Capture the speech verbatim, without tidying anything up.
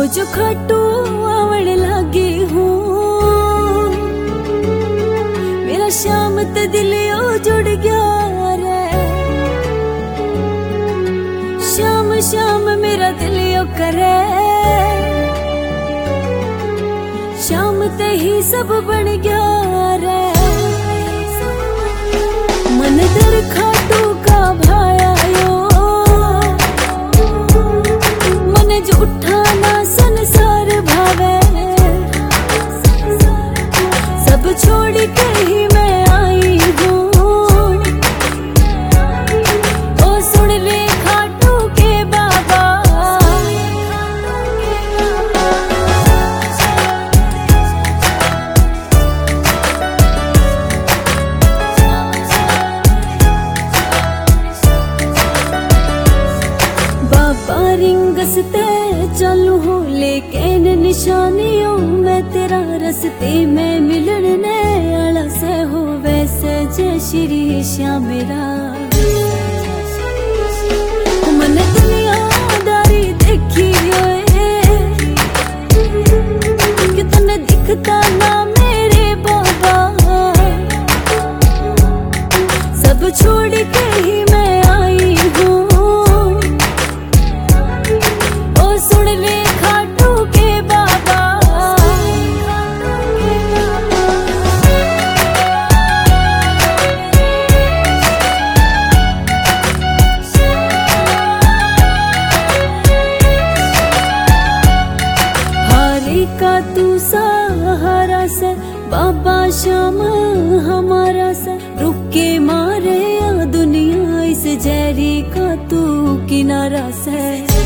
जो खाटू आवड़ लागी हूँ, मेरा शाम ते दिल ओ जुड़ गया रे। शाम शाम मेरा दिल ओ करे, शाम ते ही सब बन गया रे। मन दर खाटू का भाया यो, मन जो उठाना संसार भावे। सब छोड़ के ही मैं आई हूँ, ओ सुन ले खाटू के बाबा। बाबा रिंगसते चलू हो लेकिन निशानियों मैं तेरा रस्ते में मिलने आला से हो। वैसे जय श्री श्याम मेरा मन दुनियादारी देखी कि तने दिखता ना मेरे बाबा। सब छोड़ के ही मैं आई हूँ, सुन ले खाटू के बाबा। हारी का तू सहारा से बाबा, श्याम हमारा से रुके मारे या दुनिया इस जहरी का तू किनारा से।